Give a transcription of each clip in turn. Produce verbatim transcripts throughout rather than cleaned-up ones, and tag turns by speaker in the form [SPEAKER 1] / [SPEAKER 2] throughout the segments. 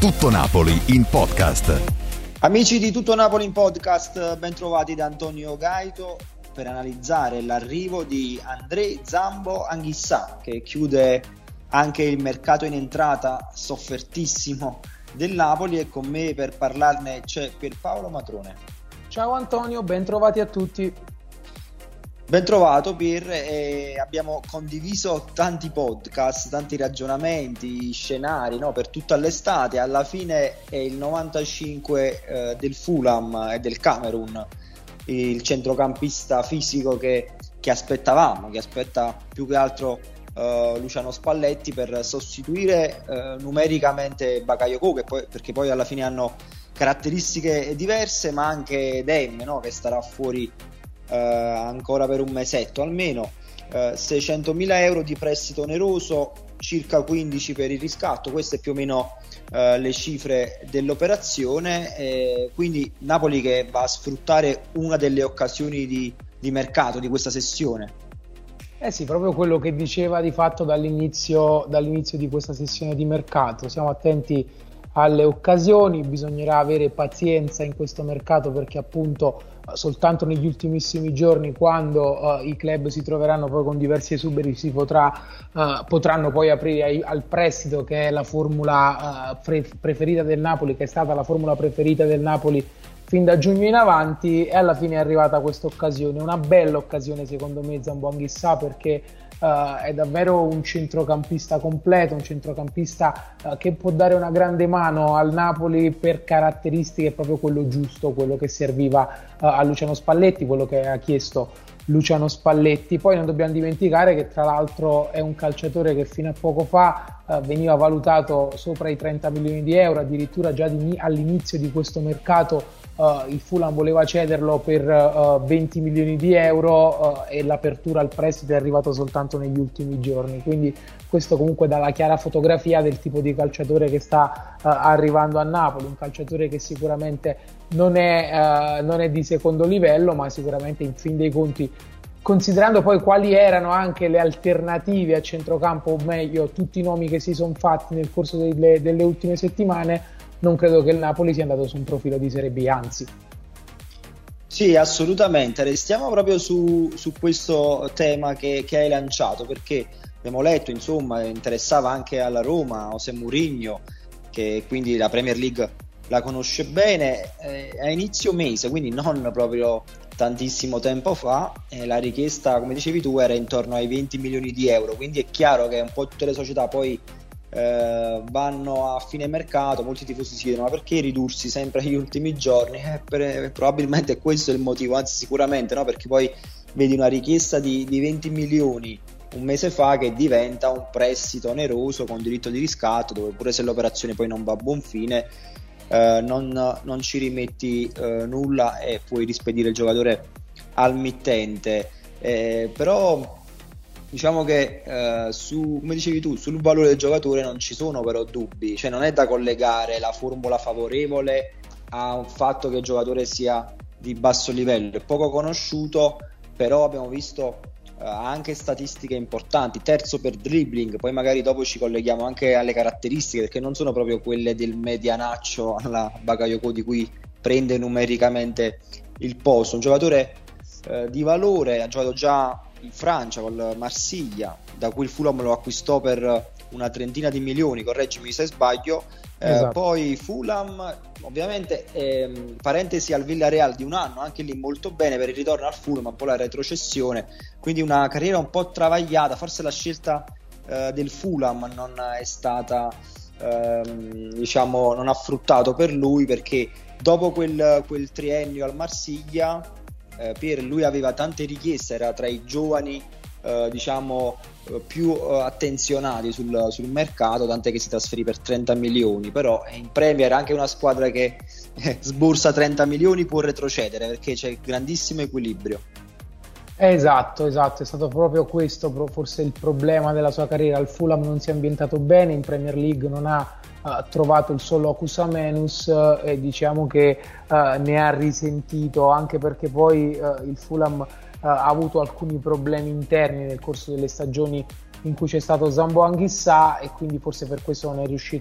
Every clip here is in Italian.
[SPEAKER 1] Tutto Napoli in podcast.
[SPEAKER 2] Amici di Tutto Napoli in podcast, ben trovati da Antonio Gaito per analizzare l'arrivo di André Zambo Anguissà, che chiude anche il mercato in entrata soffertissimo del Napoli, e con me per parlarne c'è Pierpaolo Matrone.
[SPEAKER 3] Ciao Antonio, ben trovati a tutti.
[SPEAKER 2] Ben trovato Pier, e abbiamo condiviso tanti podcast, tanti ragionamenti, scenari, no, per tutta l'estate. Alla fine è il novantacinque eh, del Fulham e del Camerun, il centrocampista fisico che, che aspettavamo, che aspetta più che altro uh, Luciano Spalletti per sostituire uh, numericamente Bakayoko, che poi, perché poi alla fine hanno caratteristiche diverse, ma anche Demme, no, che starà fuori uh, ancora per un mesetto almeno. uh, seicentomila euro di prestito oneroso, circa quindici per il riscatto. Queste più o meno Uh, le cifre dell'operazione, eh, quindi Napoli che va a sfruttare una delle occasioni di, di mercato di questa sessione.
[SPEAKER 3] Eh sì, proprio quello che diceva di fatto dall'inizio, dall'inizio di questa sessione di mercato. Siamo attenti alle occasioni, bisognerà avere pazienza in questo mercato, perché appunto soltanto negli ultimissimi giorni, quando uh, i club si troveranno poi con diversi esuberi, si potrà, uh, potranno poi aprire ai, al prestito, che è la formula uh, pre- preferita del Napoli, che è stata la formula preferita del Napoli fin da giugno in avanti. E alla fine è arrivata questa occasione, una bella occasione secondo me Zambo Anguissà, perché Uh, è davvero un centrocampista completo, un centrocampista uh, che può dare una grande mano al Napoli per caratteristiche, proprio quello giusto, quello che serviva uh, a Luciano Spalletti, quello che ha chiesto Luciano Spalletti. Poi non dobbiamo dimenticare che tra l'altro è un calciatore che fino a poco fa uh, veniva valutato sopra i trenta milioni di euro, addirittura già di, all'inizio di questo mercato Uh, il Fulham voleva cederlo per uh, venti milioni di euro, uh, e l'apertura al prestito è arrivato soltanto negli ultimi giorni, quindi questo comunque dà la chiara fotografia del tipo di calciatore che sta uh, arrivando a Napoli, un calciatore che sicuramente non è, uh, non è di secondo livello, ma sicuramente in fin dei conti, considerando poi quali erano anche le alternative a centrocampo, o meglio tutti i nomi che si sono fatti nel corso delle, delle ultime settimane, non credo che il Napoli sia andato su un profilo di Serie B, anzi.
[SPEAKER 2] Sì, assolutamente. Restiamo proprio su, su questo tema che, che hai lanciato, perché abbiamo letto, insomma, interessava anche alla Roma José Mourinho, che quindi la Premier League la conosce bene, eh, a inizio mese, quindi non proprio tantissimo tempo fa, eh, la richiesta, come dicevi tu, era intorno ai venti milioni di euro, quindi è chiaro che un po' tutte le società poi Uh, vanno a fine mercato. Molti tifosi si chiedono: ma perché ridursi sempre agli ultimi giorni? Eh, per, probabilmente questo è il motivo, anzi sicuramente no, perché poi vedi una richiesta di, di venti milioni un mese fa che diventa un prestito oneroso con diritto di riscatto, dove pure se l'operazione poi non va a buon fine uh, non, non ci rimetti uh, nulla e puoi rispedire il giocatore al mittente. Eh, però diciamo che eh, su, come dicevi tu, sul valore del giocatore non ci sono però dubbi, cioè non è da collegare la formula favorevole a un fatto che il giocatore sia di basso livello, è poco conosciuto, però abbiamo visto eh, anche statistiche importanti, terzo per dribbling, poi magari dopo ci colleghiamo anche alle caratteristiche, perché non sono proprio quelle del medianaccio alla Bakayoko di cui prende numericamente il posto. Un giocatore eh, di valore, ha giocato già in Francia col Marsiglia, da cui il Fulham lo acquistò per una trentina di milioni, correggimi se sbaglio. Esatto. Eh, poi Fulham ovviamente, ehm, parentesi al Villarreal di un anno, anche lì molto bene per il ritorno al Fulham, un po' la retrocessione, quindi una carriera un po' travagliata. Forse la scelta eh, del Fulham non è stata ehm, diciamo non ha fruttato per lui, perché dopo quel, quel triennio al Marsiglia, Eh, per lui aveva tante richieste, era tra i giovani eh, diciamo eh, più eh, attenzionati sul, sul mercato, tant'è che si trasferì per trenta milioni. Però in Premier anche una squadra che eh, sborsa trenta milioni può retrocedere, perché c'è grandissimo equilibrio.
[SPEAKER 3] Esatto, esatto, è stato proprio questo forse il problema della sua carriera. Al Fulham non si è ambientato bene, in Premier League non ha uh, trovato il suo locus amenus, uh, e diciamo che uh, ne ha risentito, anche perché poi uh, il Fulham uh, ha avuto alcuni problemi interni nel corso delle stagioni in cui c'è stato Zambo Anguissà, e quindi forse per questo non è riuscito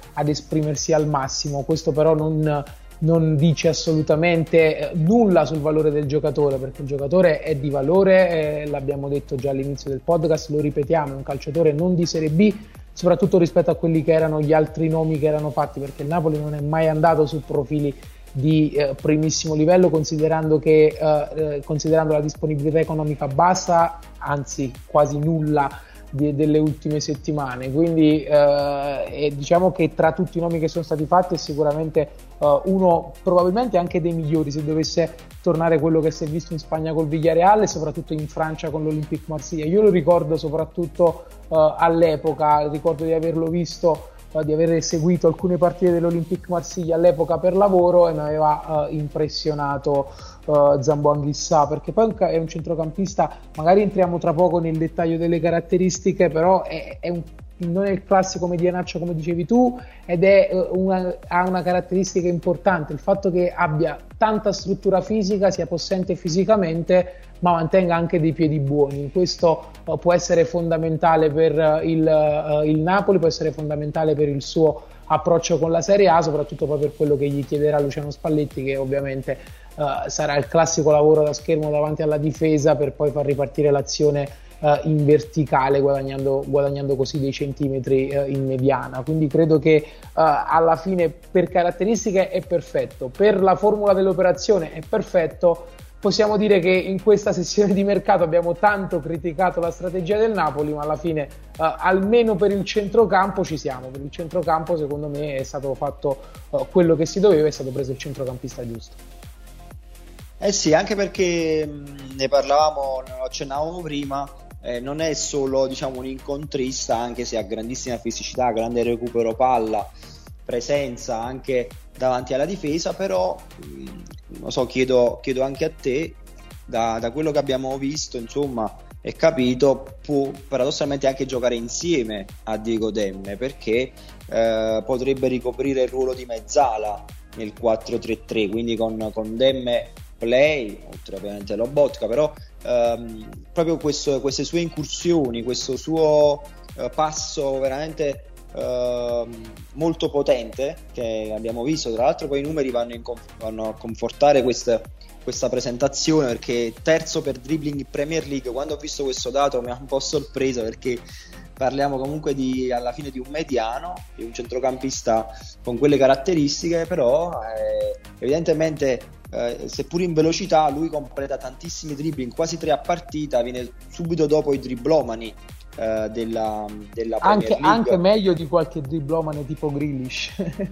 [SPEAKER 3] ad esprimersi al massimo. Questo però non, non dice assolutamente nulla sul valore del giocatore, perché il giocatore è di valore, eh, l'abbiamo detto già all'inizio del podcast, lo ripetiamo, è un calciatore non di Serie B, soprattutto rispetto a quelli che erano gli altri nomi che erano fatti, perché il Napoli non è mai andato su profili di eh, primissimo livello, considerando che eh, considerando la disponibilità economica bassa, anzi quasi nulla di, delle ultime settimane. Quindi eh, diciamo che tra tutti i nomi che sono stati fatti è sicuramente eh, uno probabilmente anche dei migliori, se dovesse tornare quello che si è visto in Spagna col Villarreal e soprattutto in Francia con l'Olympique Marsiglia. Io lo ricordo soprattutto eh, all'epoca, ricordo di averlo visto, di aver seguito alcune partite dell'Olympique Marsiglia all'epoca per lavoro, e mi aveva uh, impressionato uh, Zambo Anguissà, perché poi è un centrocampista, magari entriamo tra poco nel dettaglio delle caratteristiche, però è, è un, non è il classico medianaccio come dicevi tu, ed è uh, una, ha una caratteristica importante, il fatto che abbia tanta struttura fisica, sia possente fisicamente, ma mantenga anche dei piedi buoni. Questo uh, può essere fondamentale per uh, il, uh, il Napoli, può essere fondamentale per il suo approccio con la Serie A, soprattutto poi per quello che gli chiederà Luciano Spalletti, che ovviamente uh, sarà il classico lavoro da schermo davanti alla difesa per poi far ripartire l'azione uh, in verticale, guadagnando, guadagnando così dei centimetri uh, in mediana. Quindi credo che uh, alla fine per caratteristiche è perfetto, per la formula dell'operazione è perfetto. Possiamo dire che in questa sessione di mercato abbiamo tanto criticato la strategia del Napoli, ma alla fine eh, almeno per il centrocampo ci siamo. Per il centrocampo secondo me è stato fatto eh, quello che si doveva, è stato preso il centrocampista giusto.
[SPEAKER 2] Eh sì, anche perché mh, ne parlavamo, ne accennavamo prima, eh, non è solo, diciamo, un incontrista, anche se ha grandissima fisicità, grande recupero palla, presenza anche davanti alla difesa, però mh, non so, chiedo, chiedo anche a te, da, da quello che abbiamo visto, insomma, e capito, può paradossalmente anche giocare insieme a Diego Demme, perché eh, potrebbe ricoprire il ruolo di mezzala nel quattro tre tre, quindi con, con Demme play, oltre ovviamente Lobotka, però ehm, proprio questo, queste sue incursioni, questo suo eh, passo veramente Uh, molto potente che abbiamo visto, tra l'altro poi i numeri vanno, in conf- vanno a confortare questa, questa presentazione, perché terzo per dribbling in Premier League. Quando ho visto questo dato mi ha un po' sorpreso, perché parliamo comunque di, alla fine, di un mediano, di un centrocampista con quelle caratteristiche, però eh, evidentemente eh, seppur in velocità lui completa tantissimi dribbling, quasi tre a partita, viene subito dopo i driblomani Uh, della, della
[SPEAKER 3] anche,
[SPEAKER 2] Premier League.
[SPEAKER 3] Anche meglio di qualche driblomane tipo Grealish.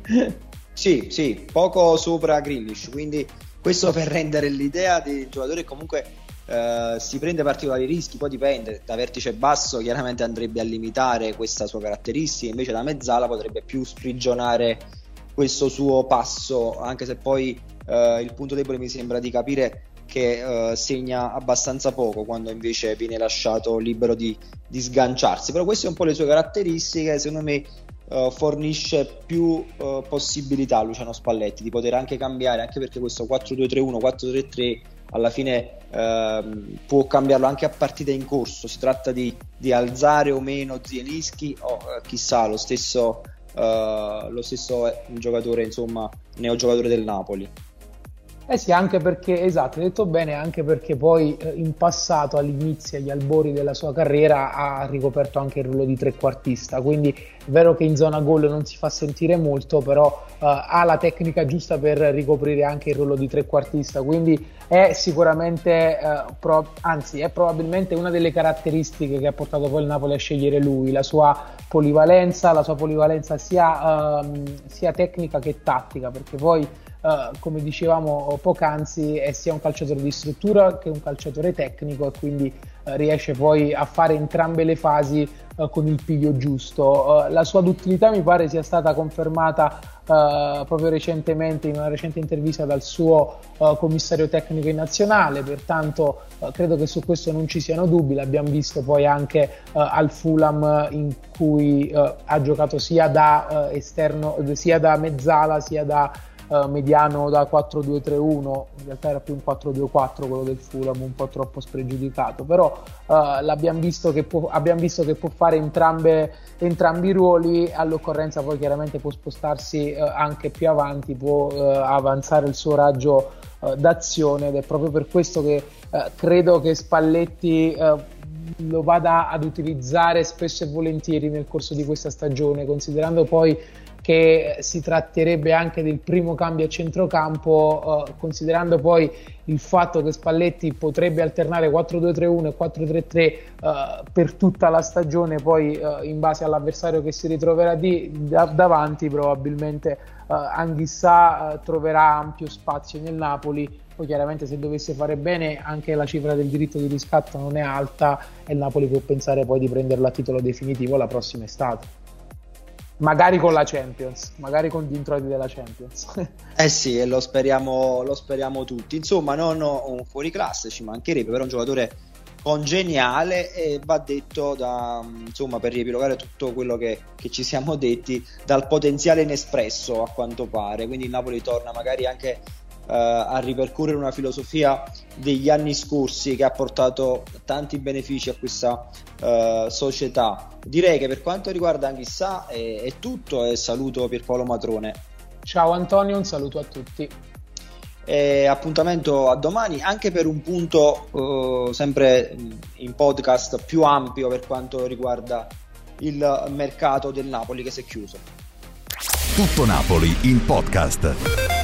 [SPEAKER 2] Sì, sì, poco sopra Grealish, quindi questo per rendere l'idea del giocatore che comunque uh, si prende particolari rischi, poi dipende, da vertice basso chiaramente andrebbe a limitare questa sua caratteristica, invece da mezzala potrebbe più sprigionare questo suo passo, anche se poi uh, il punto debole mi sembra di capire che uh, segna abbastanza poco, quando invece viene lasciato libero di, di sganciarsi. Però queste sono un po' le sue caratteristiche, secondo me uh, fornisce più uh, possibilità a Luciano Spalletti di poter anche cambiare, anche perché questo quattro due tre uno, quattro tre tre alla fine uh, può cambiarlo anche a partita in corso, si tratta di, di alzare o meno Zielinski o uh, chissà lo stesso, uh, lo stesso è un giocatore, insomma, neogiocatore del Napoli.
[SPEAKER 3] Eh sì, anche perché, esatto, hai detto bene, anche perché poi eh, in passato, all'inizio, agli albori della sua carriera, ha ricoperto anche il ruolo di trequartista, quindi è vero che in zona gol non si fa sentire molto, però eh, ha la tecnica giusta per ricoprire anche il ruolo di trequartista, quindi è sicuramente, eh, pro- anzi è probabilmente una delle caratteristiche che ha portato poi il Napoli a scegliere lui, la sua polivalenza, la sua polivalenza sia, ehm, sia tecnica che tattica, perché poi Uh, come dicevamo poc'anzi, è sia un calciatore di struttura che un calciatore tecnico, e quindi uh, riesce poi a fare entrambe le fasi uh, con il piglio giusto. Uh, la sua duttilità mi pare sia stata confermata uh, proprio recentemente in una recente intervista dal suo uh, commissario tecnico in nazionale, pertanto uh, credo che su questo non ci siano dubbi. L'abbiamo visto poi anche uh, al Fulham, in cui uh, ha giocato sia da uh, esterno, sia da mezzala sia da uh, mediano da quattro due tre uno, in realtà era più un quattro due quattro quello del Fulham, un po' troppo spregiudicato, però uh, l'abbiamo visto che può, abbiamo visto che può fare entrambe, entrambi i ruoli, all'occorrenza poi chiaramente può spostarsi uh, anche più avanti, può uh, avanzare il suo raggio uh, d'azione, ed è proprio per questo che uh, credo che Spalletti uh, lo vada ad utilizzare spesso e volentieri nel corso di questa stagione, considerando poi che si tratterebbe anche del primo cambio a centrocampo, eh, considerando poi il fatto che Spalletti potrebbe alternare quattro due tre uno e quattro tre tre eh, per tutta la stagione, poi eh, in base all'avversario che si ritroverà di, da, davanti, probabilmente eh, Anguissa eh, troverà ampio spazio nel Napoli. Poi chiaramente se dovesse fare bene anche la cifra del diritto di riscatto non è alta e il Napoli può pensare poi di prenderlo a titolo definitivo la prossima estate. Magari con la Champions, magari con gli introiti della Champions.
[SPEAKER 2] Eh sì, e lo speriamo, lo speriamo tutti. Insomma, non un fuoriclasse, ci mancherebbe, però un giocatore congeniale, e va detto da, insomma, per riepilogare tutto quello che, che ci siamo detti, dal potenziale inespresso a quanto pare. Quindi il Napoli torna magari anche Uh, a ripercorrere una filosofia degli anni scorsi che ha portato tanti benefici a questa uh, società. Direi che per quanto riguarda Anguissa è, è tutto, e saluto Pierpaolo Matrone.
[SPEAKER 3] Ciao Antonio, un saluto a tutti.
[SPEAKER 2] E appuntamento a domani anche per un punto uh, sempre in podcast più ampio per quanto riguarda il mercato del Napoli che si è chiuso.
[SPEAKER 1] Tutto Napoli in podcast.